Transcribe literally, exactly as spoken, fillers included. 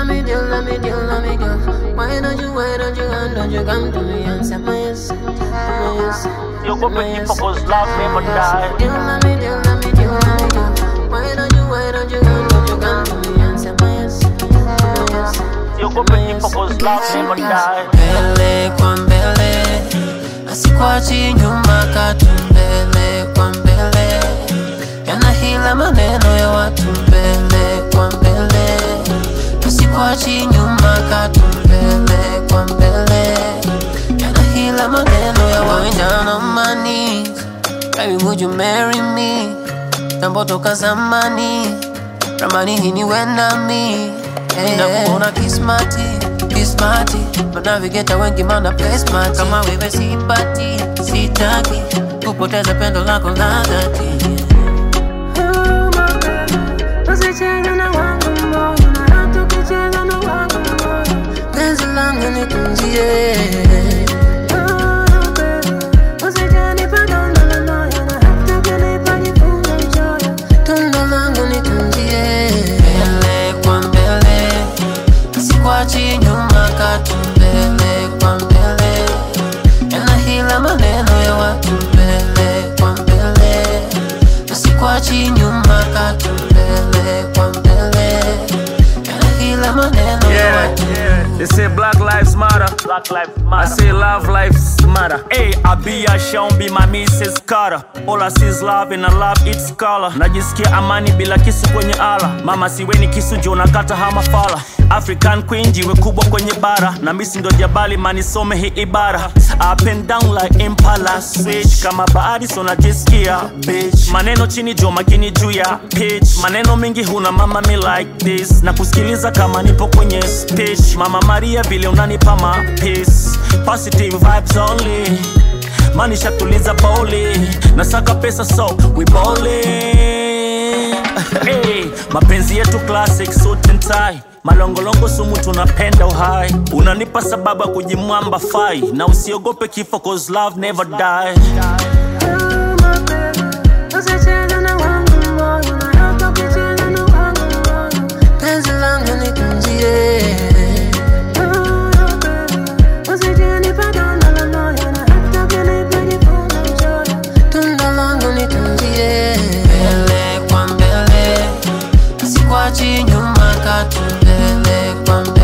love me, deal, love me, deal, love me, girl. Why don't you, why don't you, why don't you come to me and say my yes, my yes. You go back to cause love never die. Deal, love me, deal, love me, deal, love me, girl. Why don't you, why don't you, why don't you come to me and say my yes, my yes. You go back to cause love never die. Mbele kwa mbele, asikwachi nyuma, katu mbele kwa mbele. Yanahila maneno ya watu mbele kwa mbele. Asikwachi nyuma, katu mbele kwa mbele. Yanahila maneno ya watu. Going down on my knees, baby would you marry me? Tambo toka zamani, ramani hini wenda mi. Nakukona kismati, kismati, manavigeta wengi mana placemati. Kama wewe sipati, sitaki kupoteza pendo lako la dhati. Oh my baby, usicheze na wangu moyo, na hata ukicheza na wangu moyo, penzi langu nitunzie. Oh baby, usijanipa donda la moyo, na hata ukinipa nifunge mchoyo, donda langu nitunzie. Mbele kwa mbele, asikwachi nyuma, katu mbele kwa mbele. Yanahila maneno ya watu mbele kwa mbele. Asikwachi nyuma, katu mbele kwa mbele. Yanahila maneno ya watu. They say black lives matter. Black lives matter. I say love lives matter. Hey, I be a Sean, be my Missus Carter. All I see is love and I love its color. Najisikia amani bila kisu kwenye ala. Mama siweni kisu jo nakata hama fala. African queen jiwe kubwa kwenye bara. Na misi ndo jabali manisome hii ibara. Up and down like Impala. Switch kama baadi so najisikia bitch. Maneno chini jo makini juu ya pitch. Maneno mingi huna mama me like this. Na kusikiliza kama nipo kwenye speech. Mama Maria vile unanipa ma peace. Positive vibes only. Mani shatuliza bowling. Nasaka pesa so we bowling. Hey, mapenzi yetu classic suit and tie. Malongolongo sumu tunapenda uhai. Unanipa sababu kujimwamba fai. Na usiogope kifo cause love never die. Oh my baby, usicheze na wangu moyo, na hata ukicheza na wangu moyo, penzi langu nitunzie. Oh baby, usijanipa donda la moyo, na hata ukinipa nifunge mchoyo, donda langu nitunzie. Mbele kwa mbele, asikwachi nyuma, katu mbele kwa mbele.